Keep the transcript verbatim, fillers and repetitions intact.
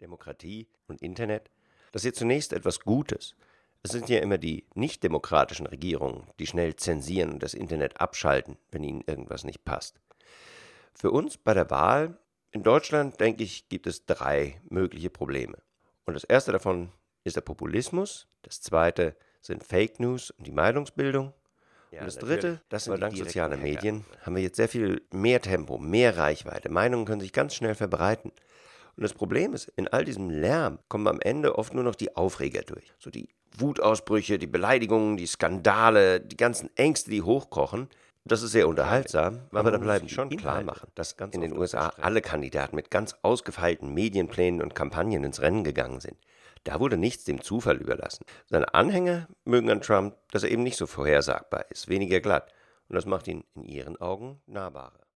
Demokratie und Internet, das ist ja zunächst etwas Gutes. Es sind ja immer die nicht-demokratischen Regierungen, die schnell zensieren und das Internet abschalten, wenn ihnen irgendwas nicht passt. Für uns bei der Wahl in Deutschland, denke ich, gibt es drei mögliche Probleme. Und das erste davon ist der Populismus, das zweite sind Fake News und die Meinungsbildung. Ja, und das dritte, das sind dank sozialer Medien, haben wir jetzt sehr viel mehr Tempo, mehr Reichweite. Meinungen können sich ganz schnell verbreiten. Und das Problem ist, in all diesem Lärm kommen am Ende oft nur noch die Aufreger durch. So die Wutausbrüche, die Beleidigungen, die Skandale, die ganzen Ängste, die hochkochen. Das ist sehr unterhaltsam, aber da bleiben schon klar machen, dass in den U S A alle Kandidaten mit ganz ausgefeilten Medienplänen und Kampagnen ins Rennen gegangen sind. Da wurde nichts dem Zufall überlassen. Seine Anhänger mögen an Trump, dass er eben nicht so vorhersagbar ist, weniger glatt. Und das macht ihn in ihren Augen nahbarer.